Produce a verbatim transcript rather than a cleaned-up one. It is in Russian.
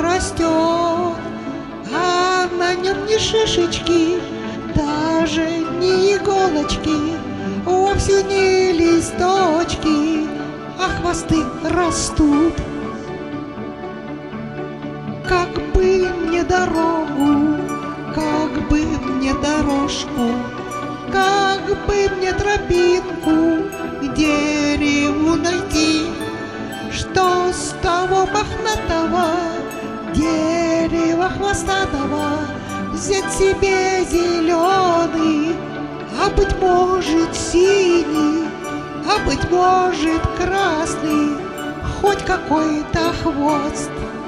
растет, а на нем ни шишечки, даже не иголочки, вовсе не листочки, а хвосты растут. Как бы мне дорогу, как бы мне дорожку, как бы мне тропинку к дереву найти, что с того мохнатого дерева хвостатого взять себе зеленый, а быть может синий, а быть может красный, хоть какой-то хвост.